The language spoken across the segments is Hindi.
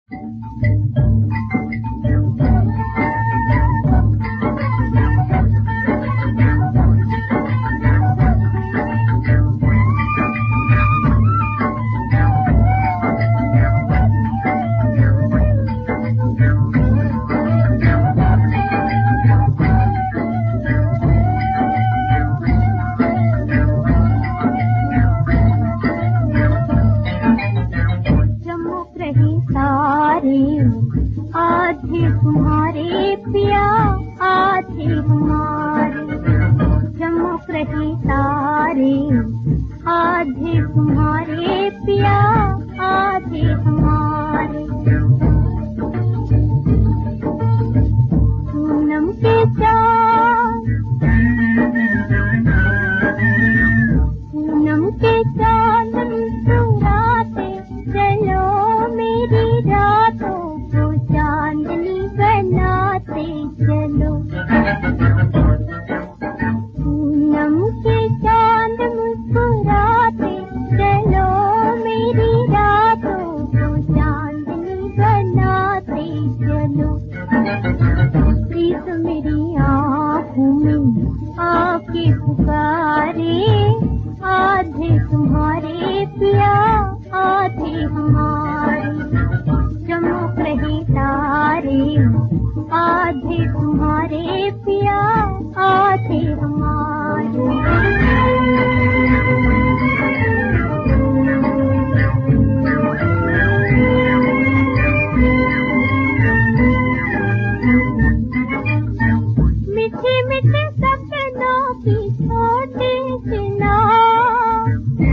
आधे तुम्हारे पिया आधे हमारे, चमक रही तारे आधे तुम्हारे पिया आधे हमारे। पूनम के चाँद, पूनम के चाँद मुस्कुराते चलो मेरी रातों को चांदनी बनाते चलो। पूनम के चाँद मुस्कुराते चलो मेरी रातों को चांदनी बनाते चलो। प्रीत मेरी आँखों में आके पुकारे आधे तुम्हारे पिया आधे हमारे, चमक रही तारे आधे तुम्हारे पिया आधे हमारे। मीठे मीठे सपनों की छोटी सी नाव,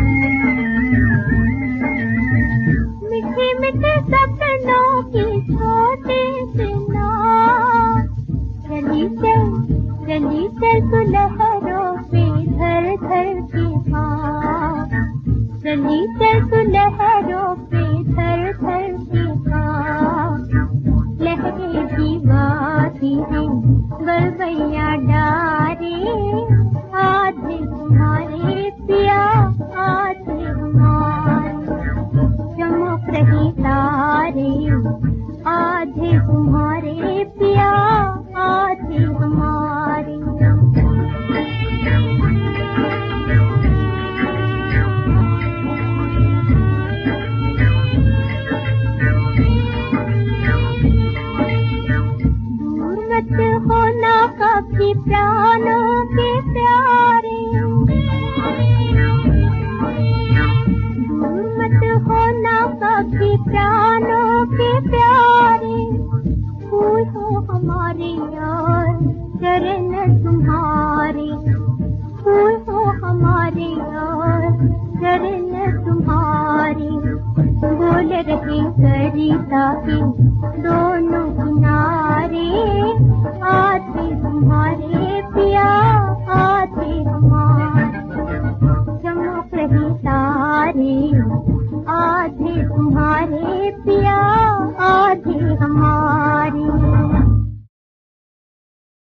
मीठे मीठे सपनों की छोटी सी नाव, चली चल तू लहरों पे धर धर के पाँव, चली चल तू लहरों पे धर धर के पाँव। लहरें भी गाती हैं गलबैया डारे आधे तुम्हारे पिया आधे हमारे, चमक रही तारे आधे तुम्हारे पिया आधे हमारे। दूर मत होना कभी प्राणों के प्यारे, दूर मत होना कभी प्राणों के प्यारे। फूल हो हमारे यार चरण तुम्हारे, फूल हो हमारे यार चरण तुम्हारे। बोल रहे सरिता के दोनों किनारे आधे तुम्हारे पिया आधे हमारे, चमक रही तारे आधे तुम्हारे पिया आधे हमारे।